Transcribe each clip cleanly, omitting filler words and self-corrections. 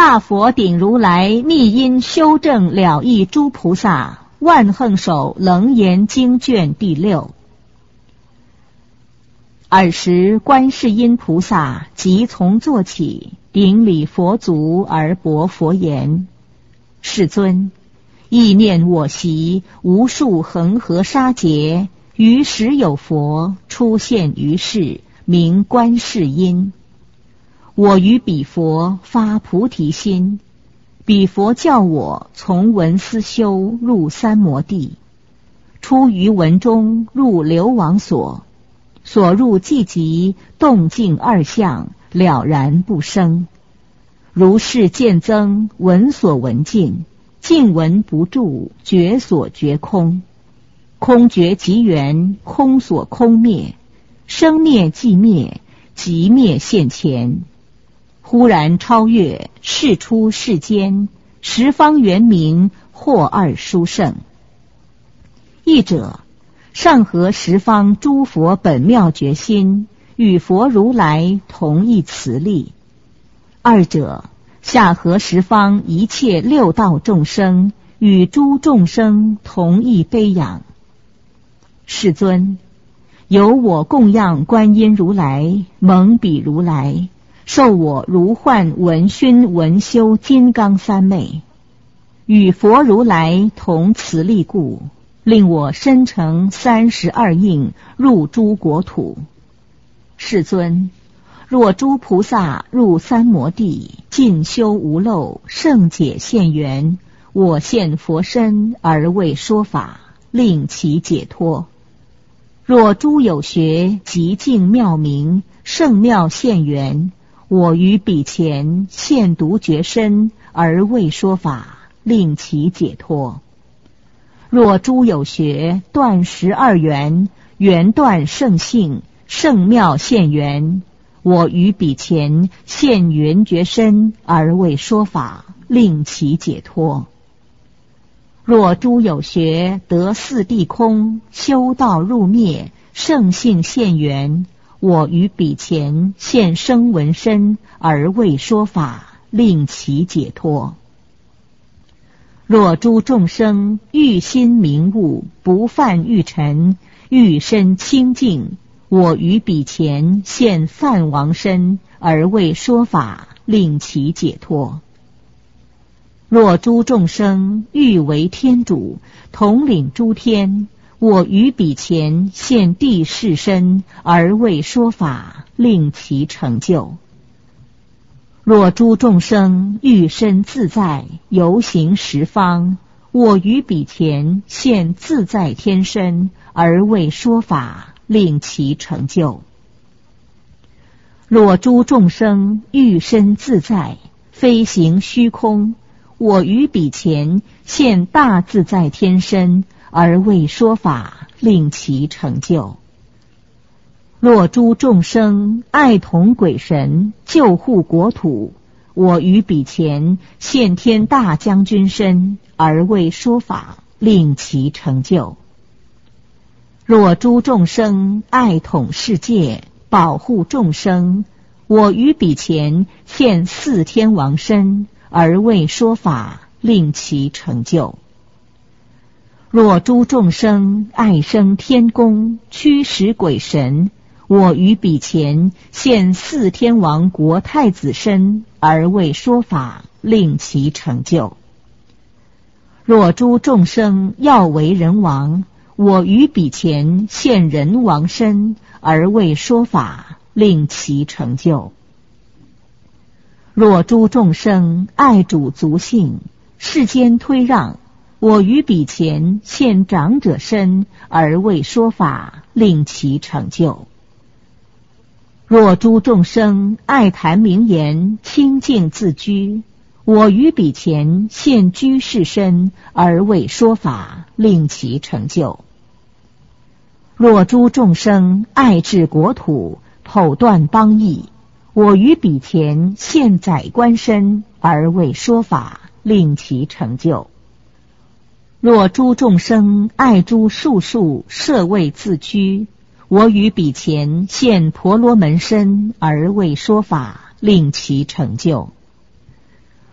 大佛顶如来密因修正了义诸菩萨万横手楞严经卷第6。尔时观世音菩萨即从坐起，顶礼佛足而薄佛言：世尊，意念我习无数恒河沙劫，于时有佛出现于世，名观世音。我于彼佛发菩提心，彼佛教我从闻思修入三摩地，出于闻中入流王所，所入寂极动静二相，了然不生。如是渐增，闻所闻尽，尽闻不住，觉所觉空。空觉即圆，空所空灭，生灭即灭，即灭现前。忽然超越，世出世间，十方圆明，或二殊胜。译者：上合十方诸佛本妙觉心，与佛如来同一慈力。二者：下合十方一切六道众生，与诸众生同一悲仰。世尊，由我供养观音如来，蒙彼如来，受我如幻闻熏闻修金刚三昧，与佛如来同慈力故，令我身成32应，入诸国土。世尊，若诸菩萨入三摩地，尽修无漏，胜解现缘，我现佛身而为说法，令其解脱。若诸有学极净妙明，胜妙现缘，我于彼前现独觉身而为说法，令其解脱。若诸有学断12缘，缘断圣性，圣妙现缘，我于彼前现缘觉身而为说法，令其解脱。若诸有学得四谛空，修道入灭，圣性现缘，我于彼前现声闻身而为说法，令其解脱。若诸众生欲心明悟，不犯欲尘，欲身清净，我于彼前现梵王身而为说法，令其解脱。若诸众生欲为天主，统领诸天，我于彼前现地势身而为说法，令其成就。若诸众生欲身自在，游行十方，我于彼前现自在天身而为说法，令其成就。若诸众生欲身自在，飞行虚空，我于彼前现大自在天身而为说法，令其成就。若诸众生爱统鬼神，救护国土，我于彼前现天大将军身而为说法，令其成就。若诸众生爱统世界，保护众生，我于彼前现四天王身而为说法，令其成就。若诸众生爱生天宫，驱使鬼神，我于彼前现四天王国太子身而为说法，令其成就。若诸众生要为人王，我于彼前现人王身而为说法，令其成就。若诸众生爱主族姓，世间推让，我于彼前现长者身而为说法，令其成就。若诸众生爱谈名言，清净自居，我于彼前现居士身而为说法，令其成就。若诸众生爱治国土，剖断邦邑，我于彼前现宰官身而为说法，令其成就。若诸众生爱诸术数，设位自居，我于彼前现婆罗门身而为说法，令其成就。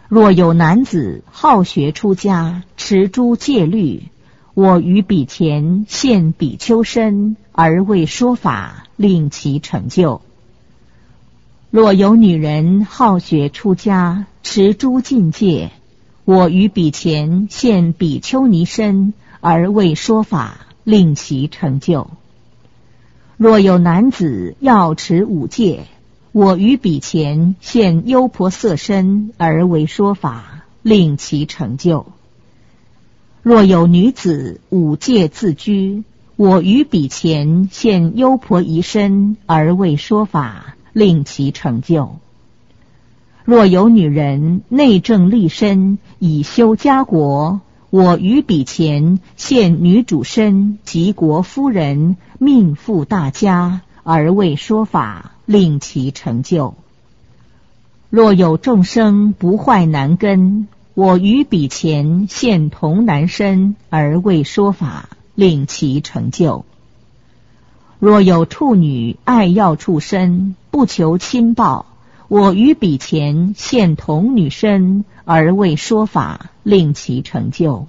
若有男子好学出家，持诸戒律，我于彼前现比丘身，而为说法，令其成就。若有女人好学出家，持诸禁戒，我于彼前现比丘尼身，而为说法，令其成就。若有男子要持五戒，我于彼前现优婆塞身，而为说法，令其成就。若有女子五戒自居，我于彼前现优婆夷身，而为说法，令其成就。若有女人内正立身，以修家国，我于彼前现女主身及国夫人，命妇大家，而为说法，令其成就。若有众生不坏男根，我于彼前现童男身，而为说法，令其成就。若有处女爱要处身，不求亲报，我于彼前现童女身，而为说法，令其成就。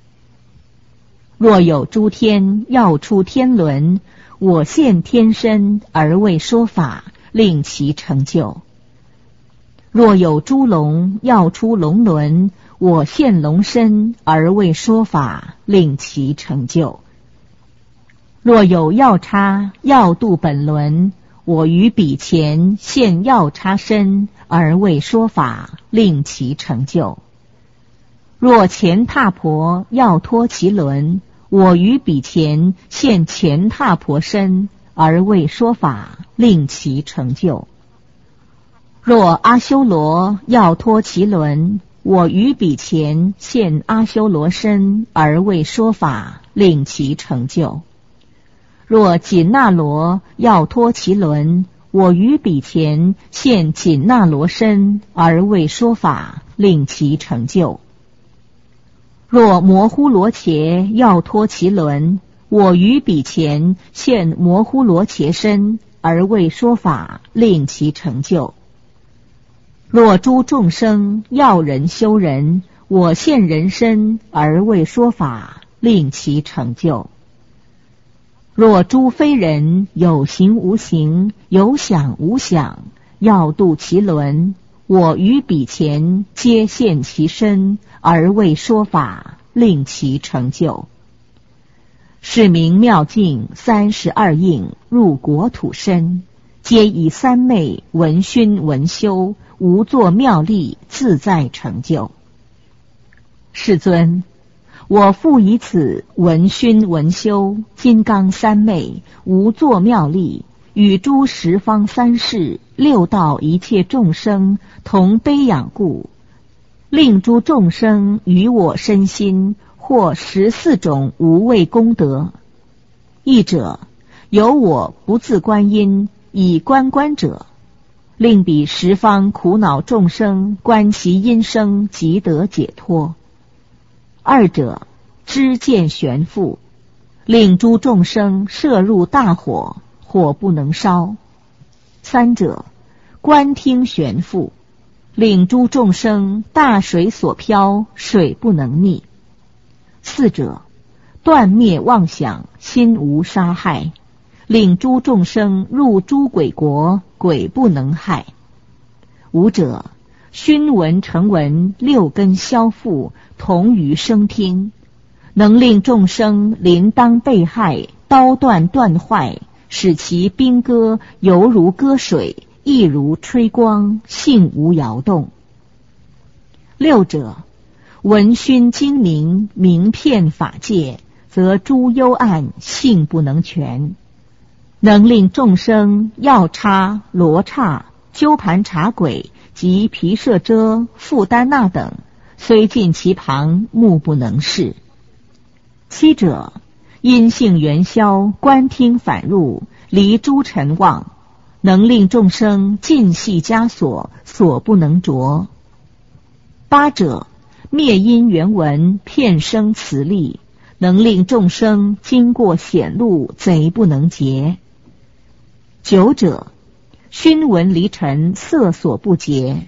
若有诸天要出天轮，我现天身，而为说法，令其成就。若有诸龙要出龙轮，我现龙身，而为说法，令其成就。若有药叉要度本轮，我于彼前现药叉身，而为说法，令其成就。若前踏婆要脱其轮，我于彼前现前踏婆身，而为说法，令其成就。若阿修罗要脱其轮，我于彼前现阿修罗身，而为说法，令其成就。若紧那罗要脱其轮，我于彼前现紧那罗身，而为说法，令其成就。若摩呼罗伽要脱其轮，我于彼前现摩呼罗伽身，而为说法，令其成就。若诸众生要人修人，我现人身，而为说法，令其成就。若诸非人有形无形，有想无想，要度其轮，我于彼前皆现其身，而为说法，令其成就。是名妙境32应入国土身，皆以三昧闻熏闻修，无作妙力，自在成就。世尊，我复以此闻熏闻修，金刚三昧，无作妙力，与诸十方三世六道一切众生同悲仰故，令诸众生于我身心获14种无畏功德。一者，有我不自观音，以观观者，令彼十方苦恼众生观其音声，即得解脱。二者，知见悬覆，令诸众生摄入大火，火不能烧。三者，观听悬覆，令诸众生大水所漂，水不能溺。四者，断灭妄想，心无杀害，令诸众生入诸鬼国，鬼不能害。五者，熏闻成闻，六根消覆，同于声听，能令众生临当被害，刀断断坏，使其兵戈犹如割水，亦如吹光，性无摇动。六者，闻熏精明，明遍法界，则诸幽暗，性不能全，能令众生药叉、罗刹、鸠盘茶鬼及毗舍遮、富丹那等，虽近其旁，目不能视。七者，因性元消，观听反入，离诸尘妄，能令众生尽系枷锁，所不能着。八者，灭因缘闻，遍生慈力，能令众生经过险路，贼不能劫。九者，熏闻离尘，色所不劫，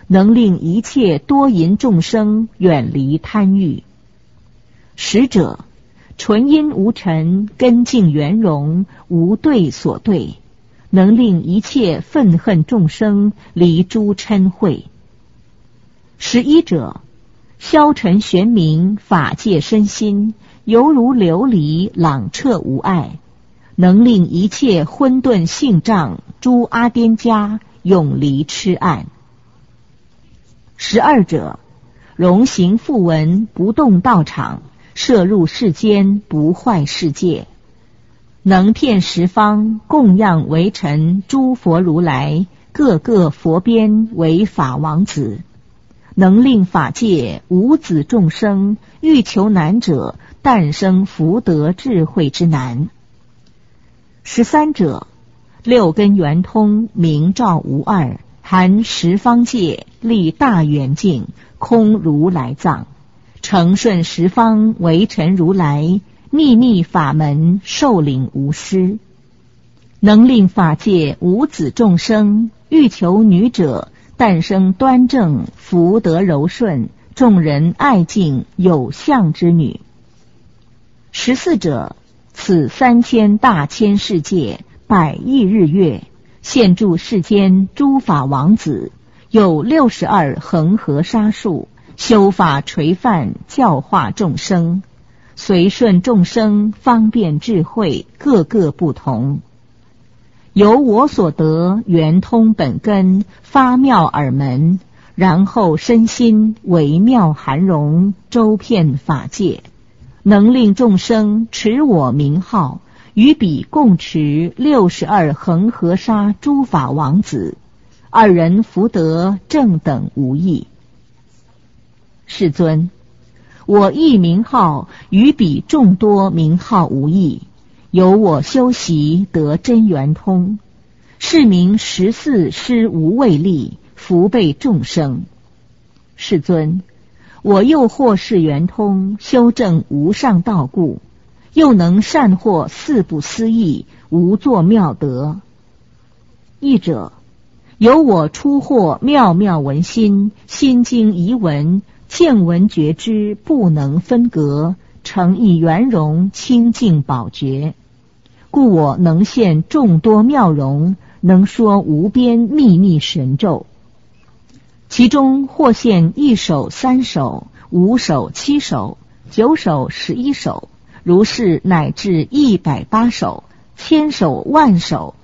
能令一切多淫众生远离贪欲。实者，纯阴无尘，根净圆融，无对所对，能令一切愤恨众生离诸嗔恚。11者，消沉玄明，法界身心，犹如琉璃，朗彻无碍，能令一切混沌性障诸阿颠家永离痴暗。12者，容行复闻，不动道场，摄入世间，不坏世界，能遍十方，供养为臣诸佛如来，各个佛边为法王子，能令法界无子众生欲求难者，诞生福德智慧之难。13者，六根圆通，明照无二，含十方界，立大圆镜，空如来藏，承顺十方为臣如来，秘密法门，受领无失，能令法界无子众生欲求女者，诞生端正福德柔顺，众人爱敬有相之女。14者，此3000大千世界100亿日月，现住世间诸法王子，有62恒河沙数，修法垂范，教化众生，随顺众生，方便智慧，各个不同。由我所得，圆通本根，发妙耳门，然后身心微妙含容，周遍法界，能令众生持我名号，与彼共持62恒河沙诸法王子，二人福德正等无异。世尊，我一名号与彼众多名号无异，由我修习得真圆通，是名14施无畏力，福备众生。世尊，我又获是圆通，修正无上道故，又能善获4不思议无作妙德。译者，由我初获妙妙文心，心经遗文，见闻觉知，不能分隔，诚意圆融，清净宝觉，故我能现众多妙容，能说无边秘密神咒。其中或现1首3首5首7首9首11首，如是乃至180首1000首万首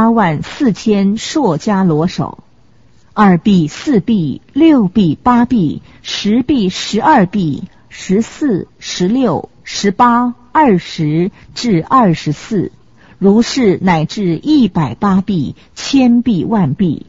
84000硕迦罗手，2臂4臂6臂8臂10臂12臂14 16 18 20至24，如是乃至180臂1000臂万臂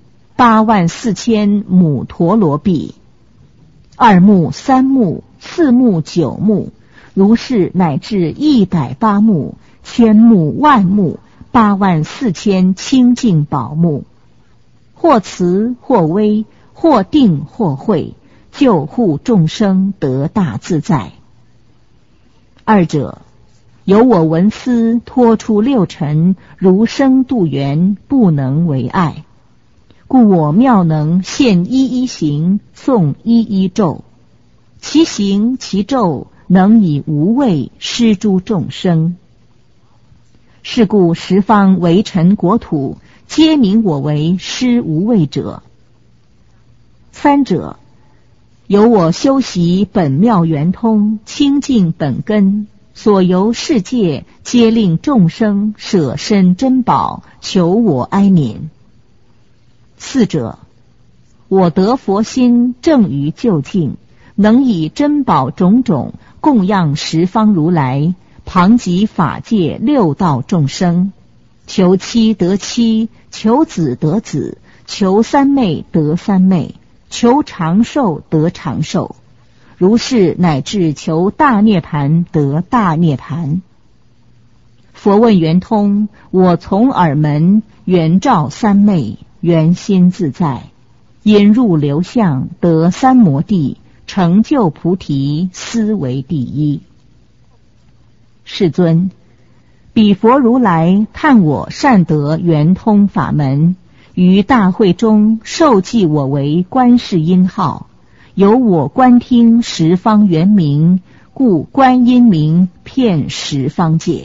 84000母陀罗臂，2目3目4目9目，如是乃至180目1000目万目84000清净宝目，或慈或威，或定或慧，救护众生得大自在。二者，由我闻思脱出6尘，如生度缘，不能为碍，故我妙能现一一行，诵一一咒，其行其咒能以无畏施诸众生。是故十方为尘国土，皆名我为施无畏者。三者，由我修习本妙圆通，清净本根，所游世界，皆令众生舍身珍宝，求我哀悯。四者，我得佛心，正于究竟，能以珍宝种种，供养十方如来，旁及法界6道众生，求妻得妻，求子得子，求三昧得三昧，求长寿得长寿，如是乃至求大涅盘得大涅盘。佛问圆通，我从耳门，圆照三昧，圆心自在，引入流相，得三摩地，成就菩提，斯为第一。世尊，彼佛如来探我善得圆通法门， 于大会中授记我为观世音号，由我观听十方圆明，故观音名遍十方界。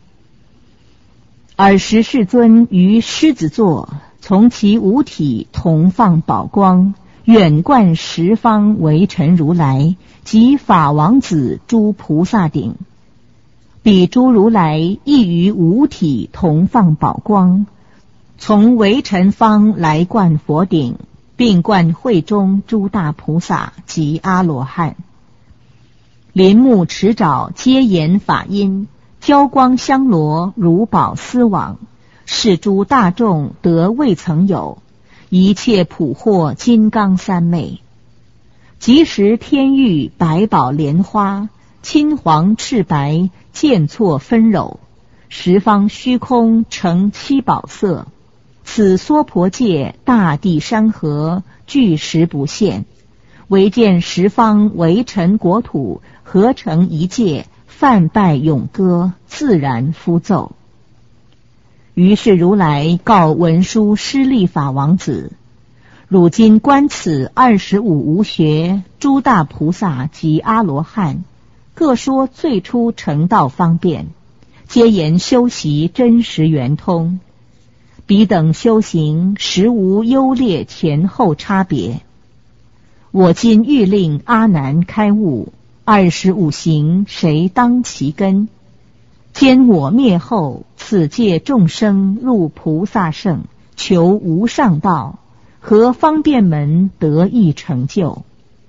尔时世尊于狮子座，从其五体同放宝光，远观十方为尘如来及法王子诸菩萨顶。彼诸如来亦于五体同放宝光，从为尘方来观佛顶，并观会中诸大菩萨及阿罗汉。林木池沼皆言法音，交光香罗如宝丝网，是诸大众得未曾有，一切普获金刚三昧。即时天玉百宝莲花，青黄赤白渐错纷糅，十方虚空成七宝色。此娑婆界大地山河具实不现，唯见十方为尘国土合成一界，梵拜咏歌，自然敷奏。于是如来告文殊师利法王子：汝今观此25无学诸大菩萨及阿罗汉，各说最初成道方便，皆言修习真实圆通。彼等修行实无优劣前后差别。我今欲令阿难开悟，25行谁当其根？兼我灭后，此界众生入菩萨圣，求无上道，何方便门得意成就？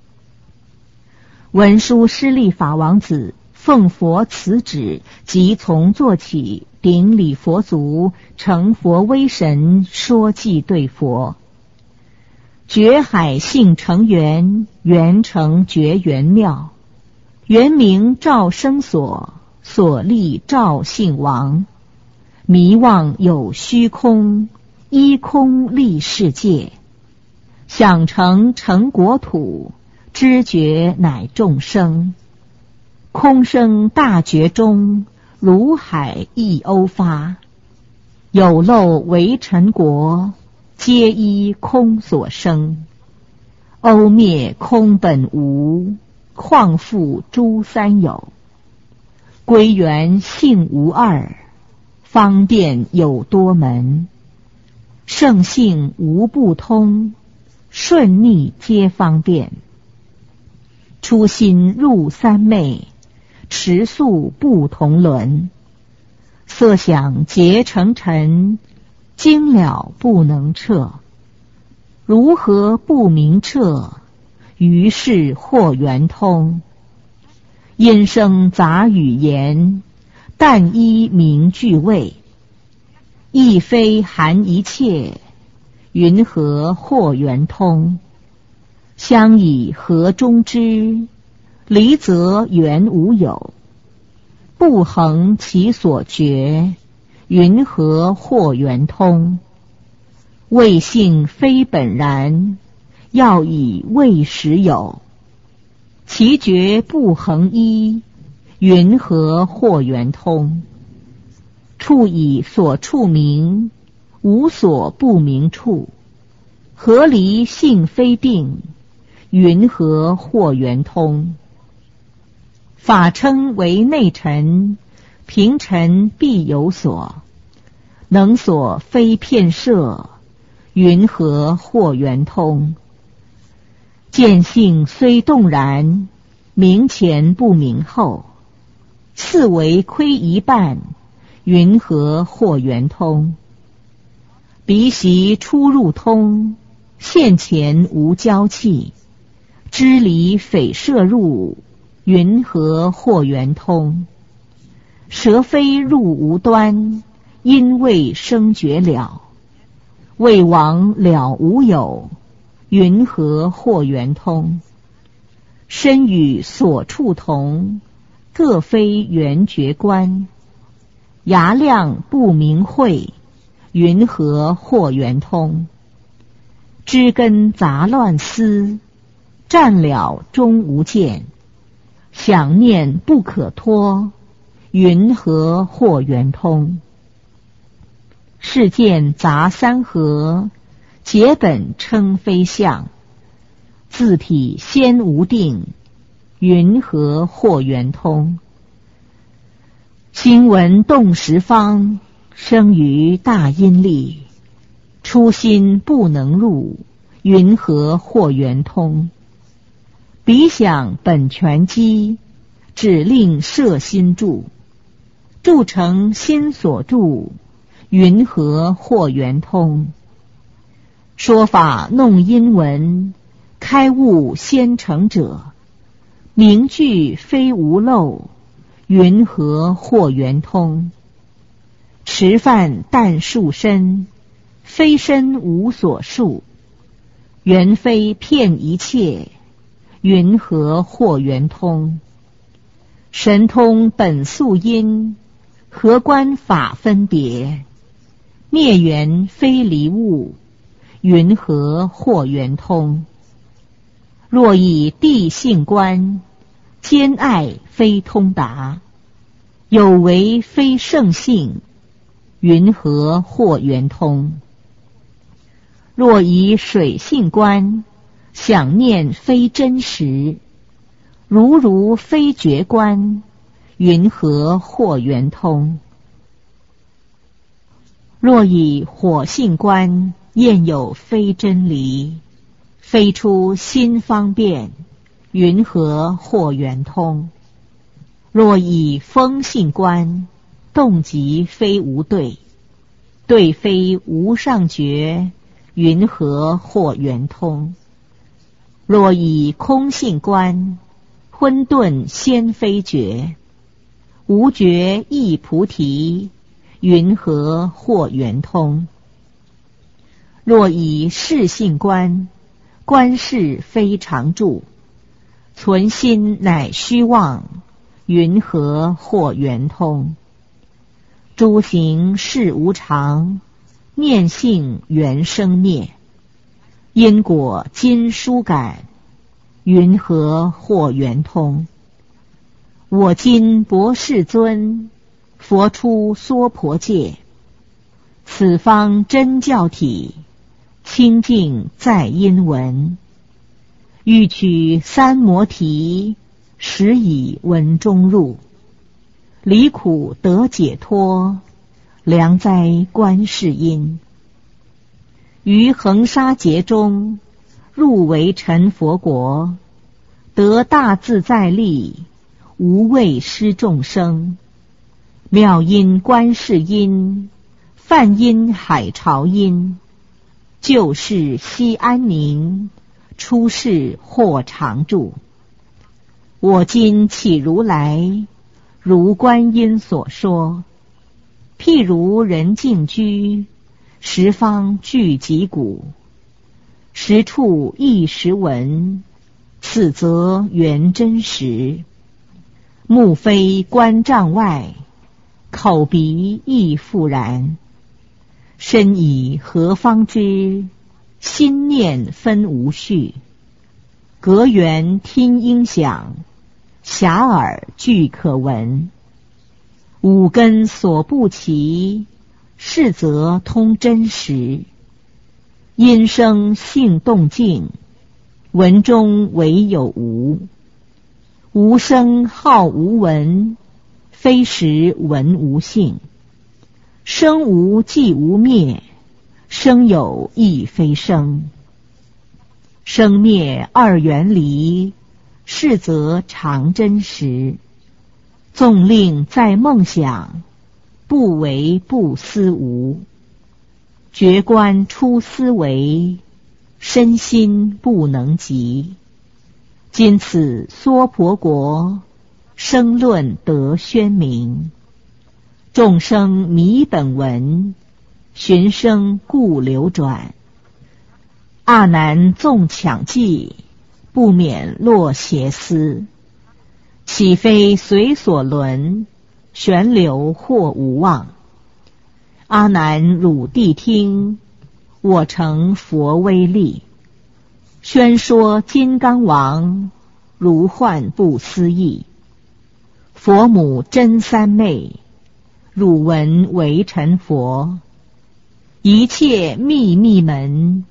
文殊师利法王子奉佛此旨，即从坐起，顶礼佛足，成佛威神，说偈对佛：觉海性成圆，圆成觉圆妙，圆明照生所，所立照性王。迷妄有虚空，依空立世界。想成国土，知觉乃众生。空生大觉中，如海一欧发。有漏为尘国，皆依空所生。欧灭空本无，况复诸三有。归元性无二，方便有多门。圣性无不通，顺逆皆方便。初心入三昧，持宿不同伦。色想结成尘，经了不能彻。如何不明彻？于是或圆通。因生杂语言，但依名具位。亦非含一切，云何或圆通？相以合中之，离则原无有。不恒其所觉，云何或圆通？未性非本然，要以未实有。其觉不恒一，云何或圆通？处以所处名，无所不明处。何离性非定，云何或圆通？法称为内尘，平尘必有所。能所非片摄，云何或圆通？见性虽动然，明前不明后。次为亏一半，云何或圆通？鼻息出入通，现前无交气。支离匪摄入，云何或圆通？舌非入无端，因未生觉了。未亡了无有，云何或圆通？身与所处同，各非圆觉观。牙量不明慧，云何或圆通？知根杂乱思，占了终无见。想念不可脱，云何或圆通？世间杂三合， 结本称非相，自体先无定，云何或圆通？心闻动十方，生于大阴力，初心不能入，云何或圆通？彼想本全机，只令摄心住，住成心所住，云何或圆通？说法弄阴文，开悟先成者，明句非无漏，云何或圆通？持犯但束身，非身无所束，原非骗一切，云何或圆通？神通本素因，何关法分别？灭缘非离物，云何或圆通？若以地性观，兼爱非通达，有为非圣性，云何或圆通？若以水性观，想念非真实，如非觉观，云何或圆通？若以火性观，验有非真理，非出心方便，云何或圆通？若以风性观，动即非无对，对非无上觉，云何或圆通？若以空性观，混沌先非觉，无觉亦菩提，云何或圆通？若以事性观，观事非常住，存心乃虚妄，云何或圆通？诸行事无常，念性缘生灭，因果今殊感，云何或圆通？我今薄世尊，佛出娑婆界，此方真教体，清净在因闻，欲取三摩提，实以文中入，离苦得解脱，良哉观世音！于恒沙劫中，入为成佛国，得大自在力，无畏施众生。妙音观世音，梵音海潮音，救世悉安宁，出世或常住。我今启如来，如观音所说，譬如人静居，十方具极古，十处一时闻，此则圆真实。目非观障外，口鼻亦复然。身以何方知？心念分无序。隔缘听音响，遐迩俱可闻。五根所不齐，是则通真实。音声性动静，闻中唯有无。无声好无闻，非实闻无性。生无即无灭，生有亦非生。生灭二缘离，是则常真实。纵令在梦想，不为不思无。觉观出思维，身心不能及。今此娑婆国，生论得宣明。众生迷本文，寻声故流转。阿难纵抢记，不免落邪思。岂非随所轮，旋流或无望。阿难汝谛听，我成佛威力。宣说金刚王，如幻不思议。佛母真三昧，汝闻为成佛。一切秘密门，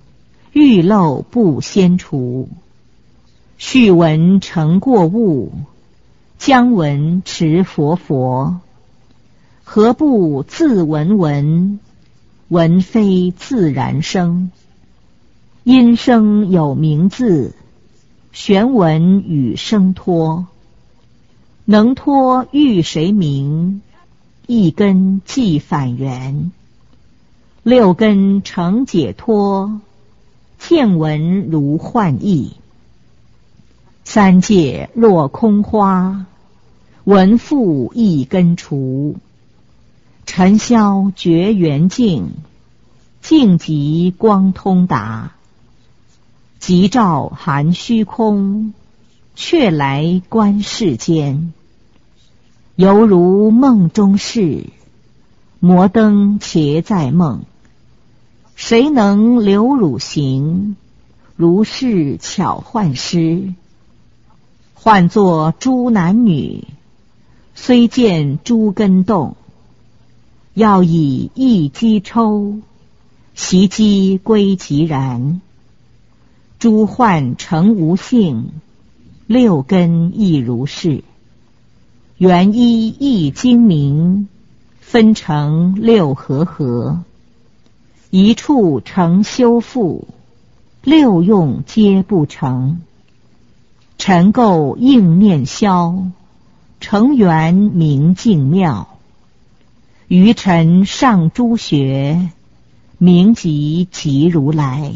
欲漏不先除。须闻成过物，将闻持佛佛。何不自闻闻？闻非自然生。因声有名字，玄闻与声脱。能脱欲谁名？一根即反缘。六根成解脱，见闻如幻意。三界若空花，闻复一根除。尘消绝缘境，境即光通达。即照含虚空，却来观世间。犹如梦中事，摩登且在梦。谁能留汝行？如是巧幻师。唤作诸男女，虽见诸根动。要以一击抽，习机归即然。诸幻成无性，六根亦如是。缘一亦精明，分成六合合。一处成修复，六用皆不成。尘垢应念消，成缘明净妙。余尘上诸学，明即即如来。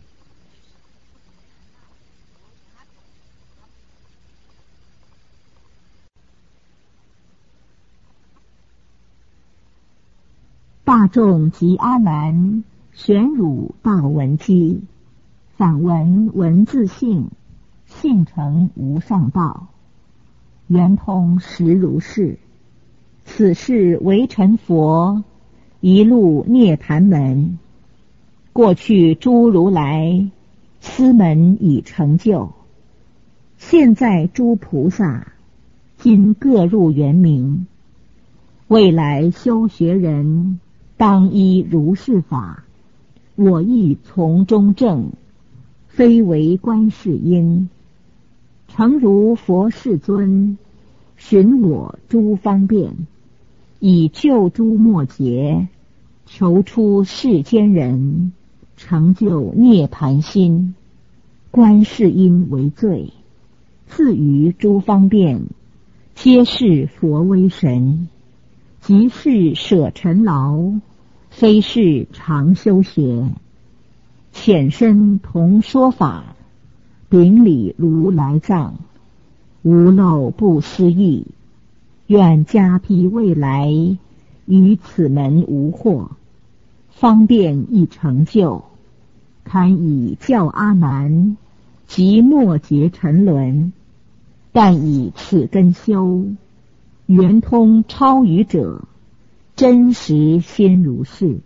大众及阿难，玄汝道闻机。反闻文字性，性成无上道。圆通实如是。此事为成佛，一路涅盘门。过去诸如来，斯门已成就。现在诸菩萨，今各入圆明。未来修学人，当依如是法。我亦从中证，非为观世音。诚如佛世尊，寻我诸方便。以救诸末劫，求出世间人，成就涅盘心。观世音为最，赐予诸方便，皆是佛威神。即是舍尘劳，非是常修学。浅身同说法，顶礼如来藏。无漏不思议，愿加披未来，于此门无惑。方便亦成就，堪以教阿难，及末劫沉沦。但以此根修，圆通超于者，真实先如是。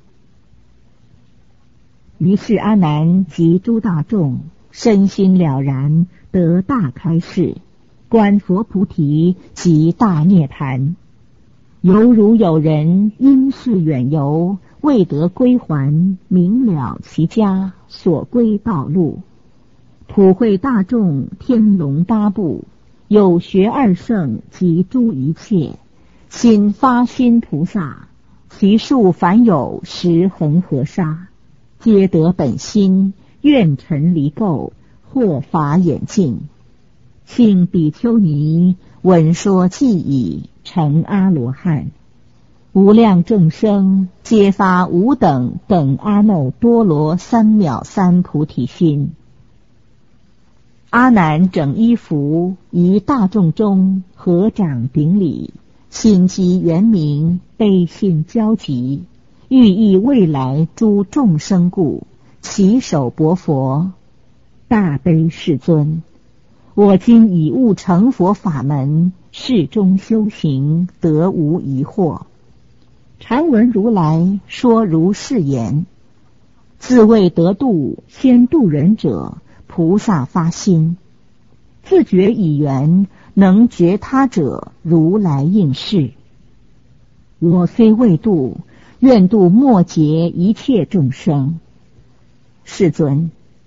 于是阿难及诸大众身心了然，得大开示，观佛菩提及大涅盘。犹如有人因事远游，未得归还，明了其家所归道路。普惠大众天龙八部，有学二圣及诸一切，心发心菩萨，其数凡有10恒河沙，皆得本心，愿尘离垢，获法眼净。请比丘尼闻说记已，成阿罗汉。无量众生皆发无等阿耨多罗三藐三菩提心。阿难整衣服，于大众中合掌顶礼，心积圆明，悲信交集，欲益未来诸众生故，起手薄佛。大悲世尊，我今已悟成佛法门，世中修行，得无疑惑。常闻如来说如是言：自谓得度，先度人者，菩萨发心；自觉已圆，能觉他者，如来应是。我虽未度，愿度末劫一切众生。世尊，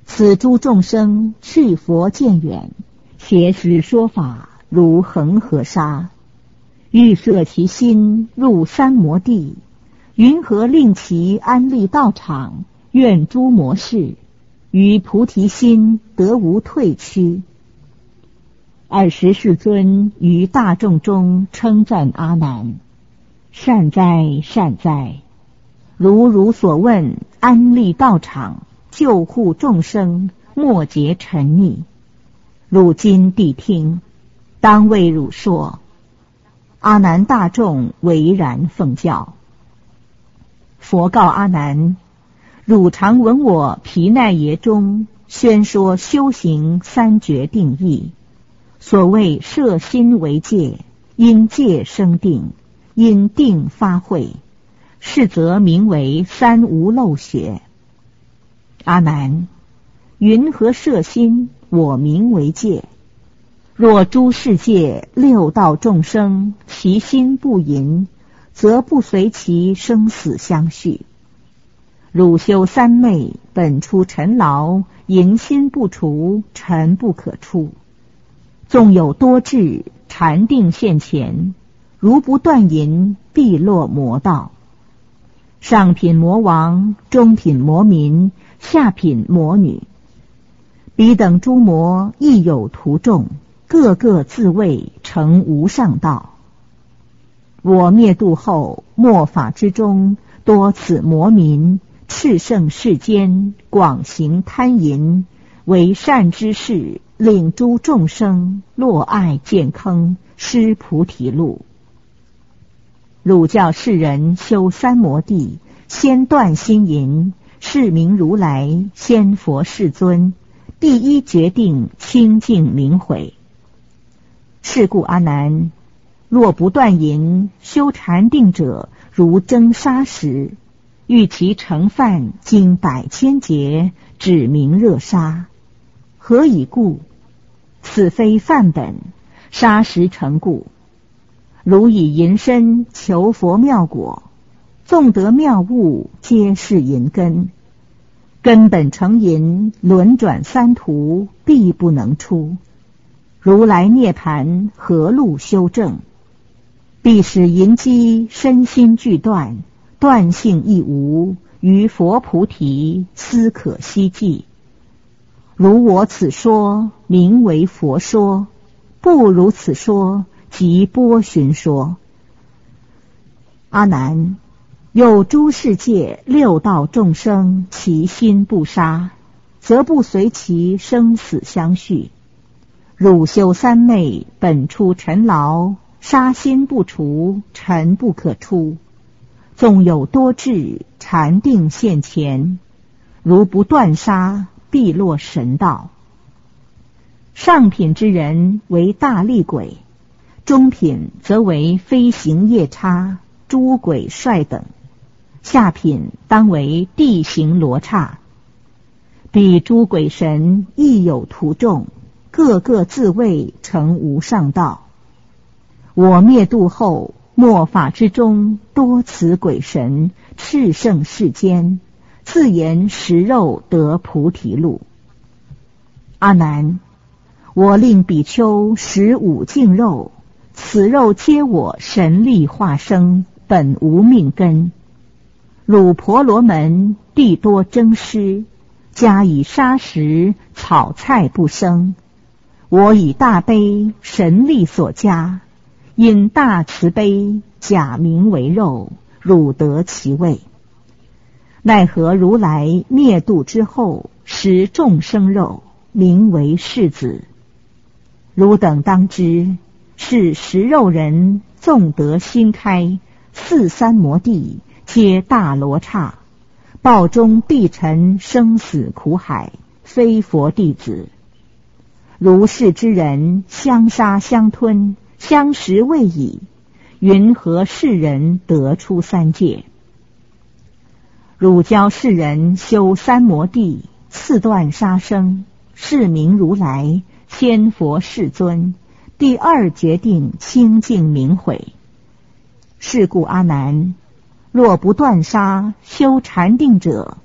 此诸众生去佛渐远，邪使说法如恒河沙，欲摄其心入三摩地，云何令其安立道场，愿诸魔事，于菩提心得无退趋。20世尊于大众中称赞阿难：善哉善哉，如所问，安立道场，救护众生，莫结沉溺。汝今谛听，当为汝说。阿难大众唯然奉教。佛告阿难：汝常闻我毗奈耶中宣说修行三决定义。所谓摄心为戒，因戒生定，因定发慧，是则名为三无漏学。阿难，云何摄心？我名为戒。若诸世界六道众生，其心不淫，则不随其生死相续。汝修三昧，本出尘劳，淫心不除，尘不可出。纵有多智，禅定现前，如不断淫，必落魔道。上品魔王，中品魔民，下品魔女，彼等诸魔亦有徒众，个个自谓成无上道。我灭度后，末法之中，多此魔民，炽盛世间，广行贪淫，为善之事，令诸众生落爱见坑，失菩提路。汝教世人修三摩地，先断心淫，是名如来先佛世尊第一决定清净明悔。是故阿难，若不断淫，修禅定者如蒸砂石，欲其成饭，经百千劫，指明热砂。何以故？此非饭本，砂石成故。如以淫身求佛妙果，纵得妙物，皆是淫根。根本成淫，轮转三途，必不能出。如来涅槃，何路修正？必使淫机身心俱断，断性亦无，于佛菩提斯可希冀。如我此说，名为佛说；不如此说，即波旬说。阿难，有诸世界六道众生，其心不杀，则不随其生死相续。汝修三昧，本出尘劳，杀心不除，尘不可出。纵有多智，禅定现前，如不断杀，必落神道。上品之人为大力鬼，中品则为飞行夜叉、诸鬼帅等，下品当为地行罗刹。彼诸鬼神亦有徒众，个个自谓成无上道。我灭度后，末法之中，多此鬼神，炽盛世间，自言食肉得菩提路。阿难，我令比丘食五净肉，此肉皆我神力化生，本无命根。汝婆罗门地多争施，加以砂石，草菜不生。我以大悲神力所加，因大慈悲，假名为肉，汝得其味。奈何如来灭度之后，食众生肉，名为世子。汝等当知，是食肉人纵得心开，四三摩地皆大罗刹，报中必沉生死苦海，非佛弟子。如是之人，相杀相吞，相食未已，云何世人得出三界？汝教世人修三摩地，次断杀生，是名如来先佛世尊第二决定清净明悔。是故阿难，若不断杀，修禅定者，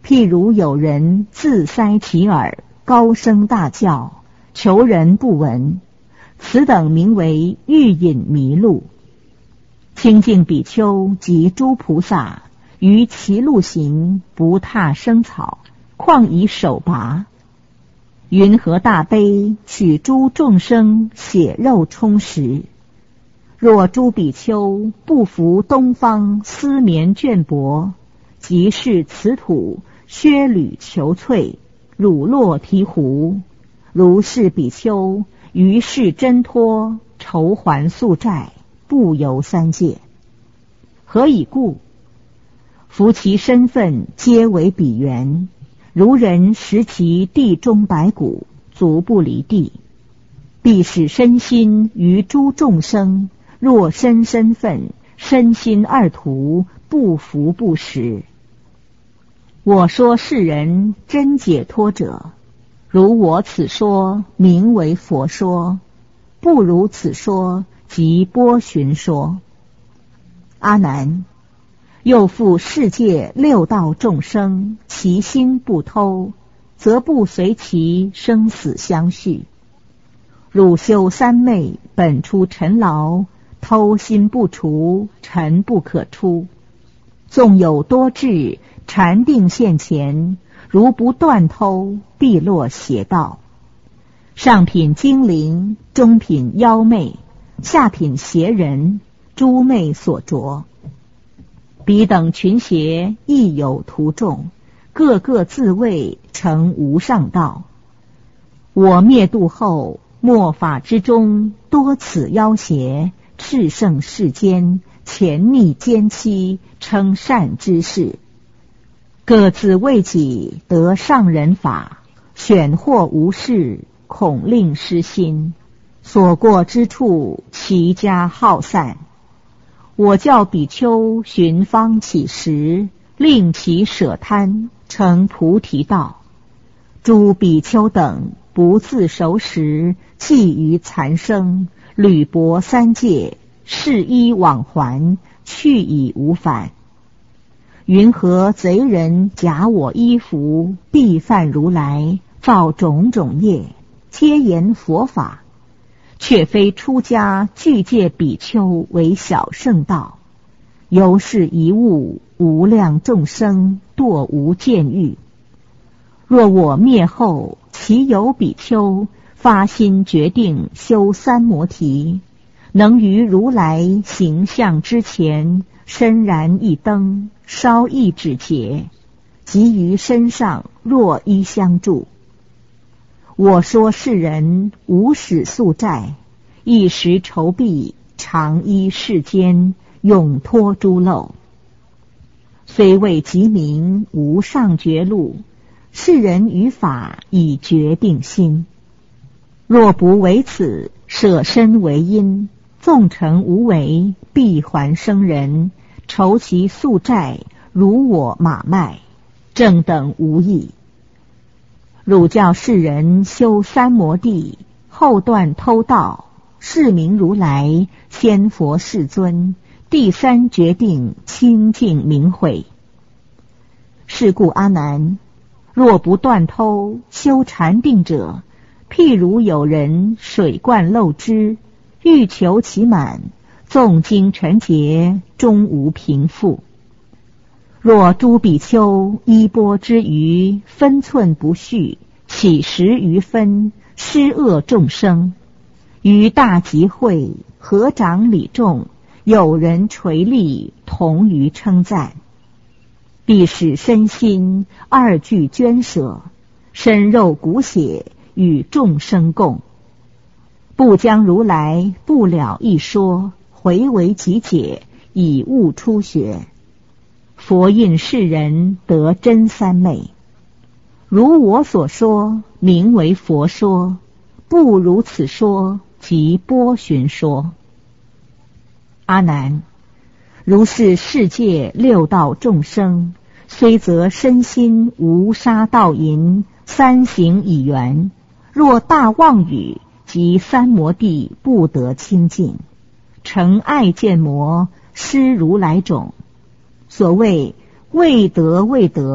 譬如有人自塞其耳，高声大叫，求人不闻，此等名为欲引迷路。清净比丘及诸菩萨于其路行，不踏生草，况以手拔。云何大悲，取诸众生血肉充实。若诸比丘不服东方丝棉绢帛，即是此土靴履裘翠，乳酪醍醐，如是比丘于是挣脱，筹还宿债，不游三界。何以故？夫其身份皆为彼缘，如人食其地中白骨，足不离地，必使身心于诸众生，若身身份、身心二途，不服不实。我说世人真解脱者，如我此说，名为佛说；不如此说，即波旬说。阿难，又复世界六道众生，其心不偷，则不随其生死相续。汝修三昧，本出尘劳，偷心不除，尘不可出。纵有多智，禅定现前，如不断偷，必落邪道。上品精灵，中品妖魅，下品邪人，诸魅所着。彼等群邪亦有徒众，个个自谓成无上道。我灭度后，末法之中，多此妖邪，炽盛世间，潜匿奸欺，称善之事，各自为己得上人法，选获无事，恐令失心，所过之处，其家耗散。我教比丘寻方起食，令其舍贪，成菩提道。诸比丘等不自熟食，寄于残生，履薄三界，是依往还，去已无返。云何贼人假我衣服，必犯如来，造种种业，皆言佛法，却非出家具戒比丘为小圣道。由是一物，无量众生堕无间狱。若我灭后，其有比丘发心决定修三摩提，能于如来形象之前，深燃一灯，烧一指节，即于身上若衣相助。我说世人无始宿债，一时筹避，常依世间，永脱诸漏。虽谓即名无上觉路，世人于法以决定心。若不为此，舍身为因，纵成无为，必还生人，筹其宿债，如我马麦，正等无益。汝教世人修三摩地，后断偷盗，是名如来，先佛世尊，第三决定清净明慧。是故阿难，若不断偷，修禅定者，譬如有人水灌漏汁，欲求其满，纵经尘劫，终无平复。若诸比丘衣钵之余，分寸不续，起食于分，施恶众生，于大集会，合掌礼众，有人垂立，同于称赞，必使身心二俱捐舍，身肉骨血与众生共。不将如来不了一说，回为己解，以悟初学。佛印世人得真三昧。如我所说，名为佛说；不如此说，即波旬说。阿难，如是世界六道众生，虽则身心无杀盗淫，三行已圆，若大妄语，即三摩地不得清净，成爱见魔，失如来种。所谓未得未得，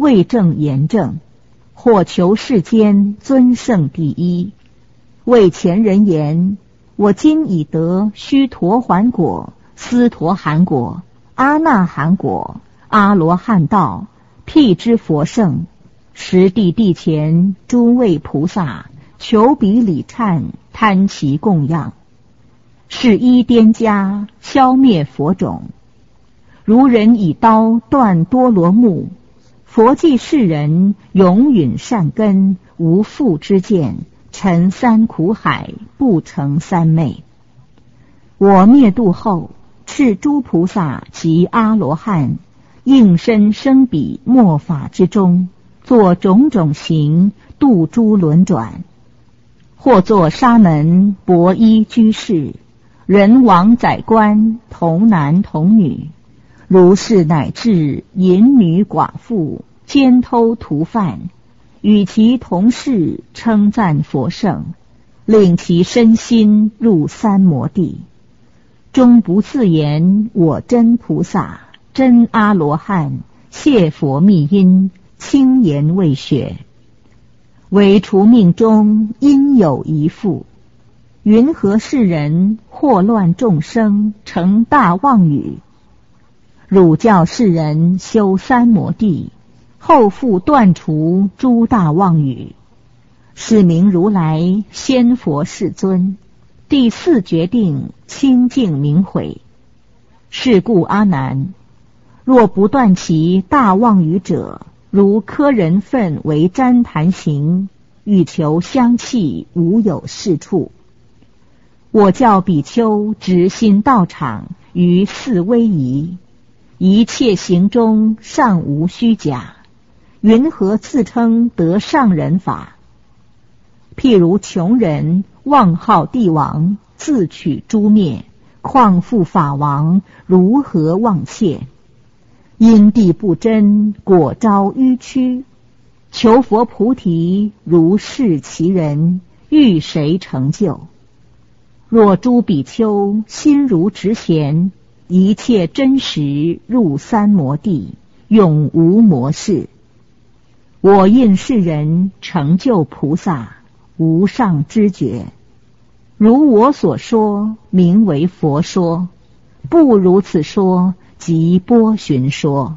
为正言正，或求世间尊圣第一。为前人言，我今已得须陀洹果、斯陀含果、阿那含果、阿罗汉道，辟支佛圣，十地地前诸位菩萨求彼礼忏，贪其供养，是依颠迦消灭佛种。如人以刀断多罗木，佛济世人永允善根，无复之见，沉三苦海，不成三昧。我灭度后，敕诸菩萨及阿罗汉，应身生彼末法之中，作种种行，度诸轮转。或作沙门、钵衣居士、人王宰官，童男童女，如是乃至淫女寡妇、奸偷屠犯，与其同事称赞佛圣，令其身心入三摩地，终不自言我真菩萨、真阿罗汉，谢佛密因，轻言未学。唯除命中因有一复，云何世人祸乱众生，成大妄语？汝教世人修三摩地，后复断除诸大妄语，是名如来先佛世尊。第四决定清净明悔。是故阿难，若不断其大妄语者，如磕人粪为旃檀行，欲求香气，无有是处。我教比丘直心道场，于四威仪，一切行中尚无虚假，云何自称得上人法？譬如穷人妄号帝王，自取诛灭，况复法王，如何妄窃？因地不真，果招迂曲。求佛菩提，如是其人，欲谁成就？若诸比丘心如直弦，一切真实入三摩地，永无魔事。我应世人成就菩萨，无上知觉。如我所说，名为佛说；不如此说，即波旬说。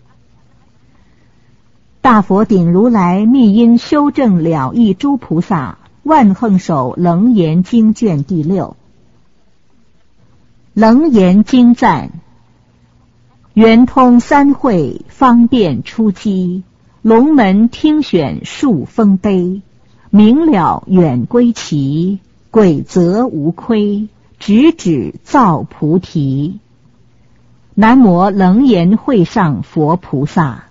大佛顶如来密因修正了义诸菩萨，万横首楞严经卷第6。楞严经赞：圆通三会，方便出机，龙门听选数丰碑，明了远归期，鬼则无亏，直指造菩提。南无楞严会上佛菩萨。